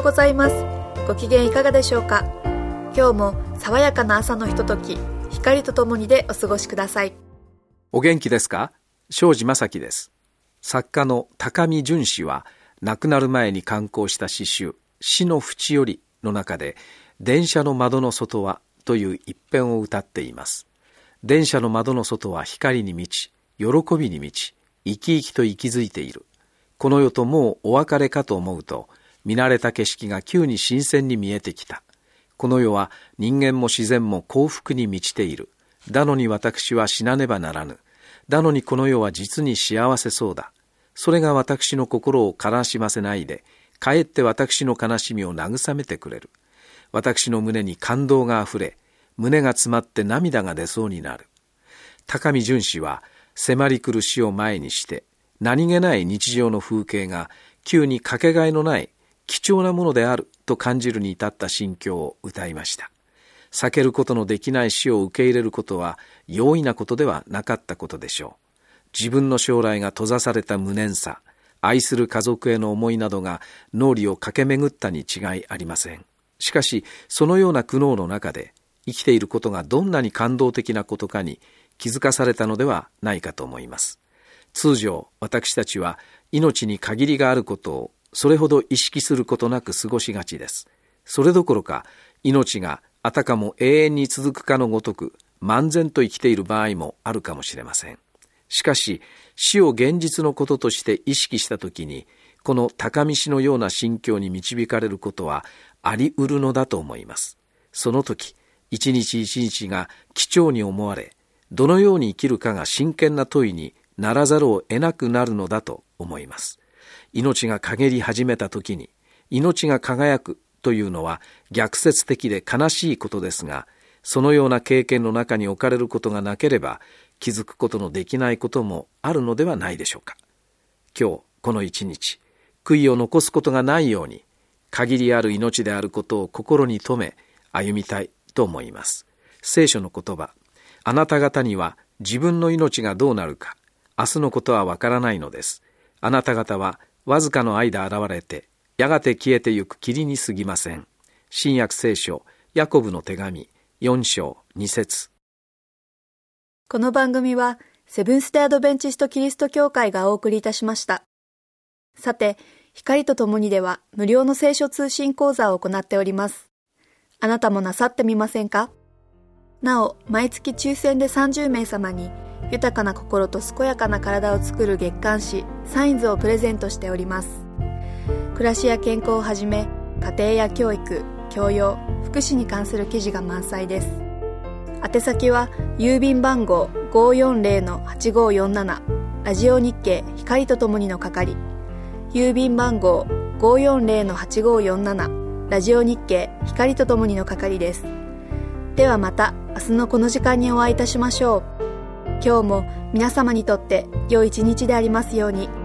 ございます。ご機嫌いかがでしょうか。今日も爽やかな朝のひととき、光とともにでお過ごしください。 お元気ですか。庄司正樹です。作家の高見純氏は亡くなる前に刊行した詩集死の淵よりの中で電車の窓の外はという一編を歌っています。電車の窓の外は光に満ち、喜びに満ち、生き生きと息づいている。この世ともうお別れかと思うと、見慣れた景色が急に新鮮に見えてきた。この世は人間も自然も幸福に満ちている。だのに私は死なねばならぬ。だのにこの世は実に幸せそうだ。それが私の心を悲しませないで、かえって私の悲しみを慰めてくれる。私の胸に感動があふれ、胸が詰まって涙が出そうになる。高見純氏は迫り来る死を前にして、何気ない日常の風景が急にかけがえのない貴重なものであると感じるに至った心境を歌いました。避けることのできない死を受け入れることは容易なことではなかったことでしょう。自分の将来が閉ざされた無念さ、愛する家族への思いなどが脳裏を駆け巡ったに違いありません。しかし、そのような苦悩の中で、生きていることがどんなに感動的なことかに気づかされたのではないかと思います。通常、私たちは命に限りがあることをそれほど意識することなく過ごしがちです。それどころか、命があたかも永遠に続くかのごとく、漫然と生きている場合もあるかもしれません。しかし、死を現実のこととして意識したときに、この高見氏のような心境に導かれることはあり得るのだと思います。その時、一日一日が貴重に思われ、どのように生きるかが真剣な問いにならざるを得なくなるのだと思います。命が陰り始めた時に、命が輝くというのは逆説的で悲しいことですが、そのような経験の中に置かれることがなければ、気づくことのできないこともあるのではないでしょうか。今日この一日、悔いを残すことがないように、限りある命であることを心に留め歩みたいと思います。聖書の言葉、あなた方には自分の命がどうなるか、明日のことはわからないのです。あなた方はわずかの間現れて、やがて消えてゆく霧に過ぎません。新約聖書、ヤコブの手紙、4章2節。 この番組はセブンステアドベンチストキリスト教会がお送りいたしました。さて、光とともにでは無料の聖書通信講座を行っております。あなたもなさってみませんか？なお、毎月抽選で30名様に豊かな心と健やかな体を作る月刊誌サインズをプレゼントしております。暮らしや健康をはじめ、家庭や教育、教養、福祉に関する記事が満載です。宛先は郵便番号 540-8547 ラジオ日経光とともにの係、郵便番号 540-8547 ラジオ日経光とともにの係です。ではまた明日のこの時間にお会いいたしましょう。今日も皆様にとって良い一日でありますように。